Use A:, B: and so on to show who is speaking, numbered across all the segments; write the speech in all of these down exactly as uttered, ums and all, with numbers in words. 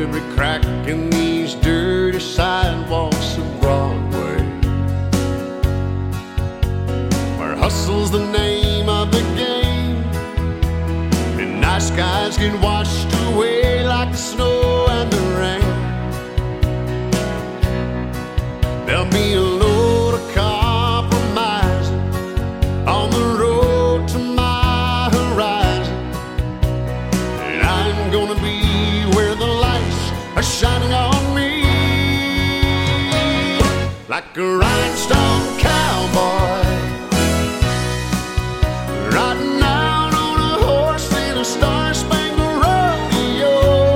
A: every crack in these dirty sidewalks of Broadway, where hustle's the name of the game, and nice guys get washed away like the snow and the rain. There'll be a load of compromising on the road to my horizon, and I'm gonna be where the lights are shining on me, like a rhinestone cowboy riding out on a horse in a star-spangled rodeo,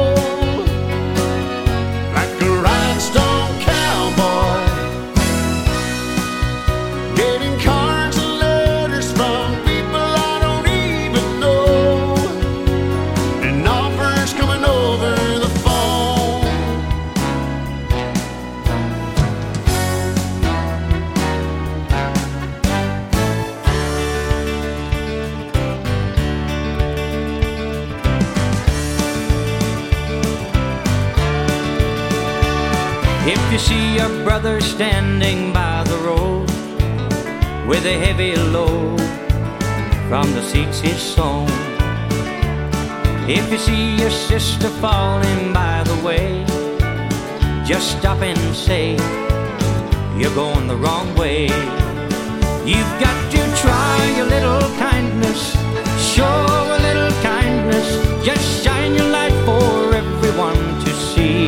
A: like a rhinestone cowboy getting cards and letters from people I don't even know, and offers coming over the phone.
B: If you see your brother standing by the road with a heavy load from the seats he's sown, if you see your sister falling by the way, just stop and say, you're going the wrong way. You've got to try a little kindness, show a little kindness, just shine your light for everyone to see.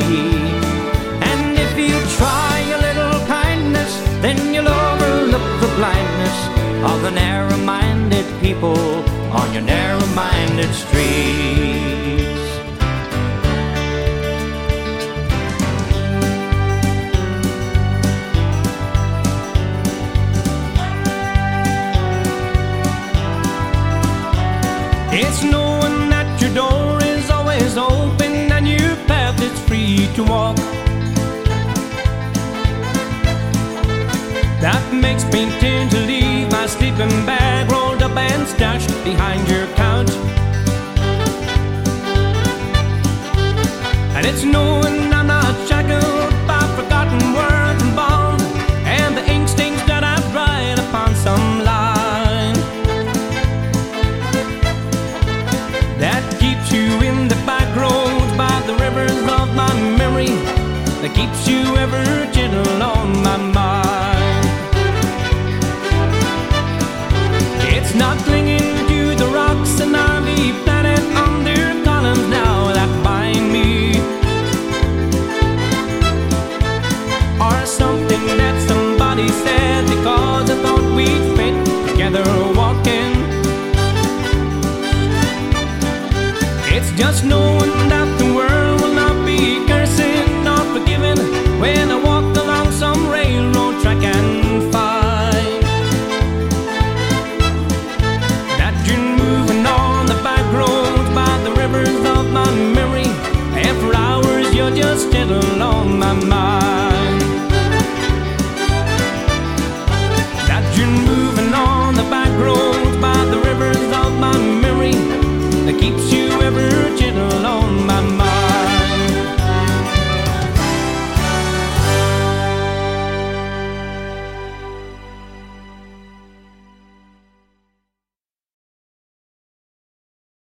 B: Try a little kindness, then you'll overlook the blindness of the narrow-minded people on your narrow-minded streets. It's knowing that your door is always open and your path is free to walk. That makes me tend to leave my sleeping bag rolled up and stashed behind your couch. And it's knowing I'm not shackled by forgotten words and bonds and the ink stains that I've write upon some line that keeps you in the back roads by the rivers of my memory, that keeps you ever gentle on my mind. It's not clinging to the rocks and R V planet under columns now that bind me, or something that somebody said because I thought we'd fit together walking. It's just knowing that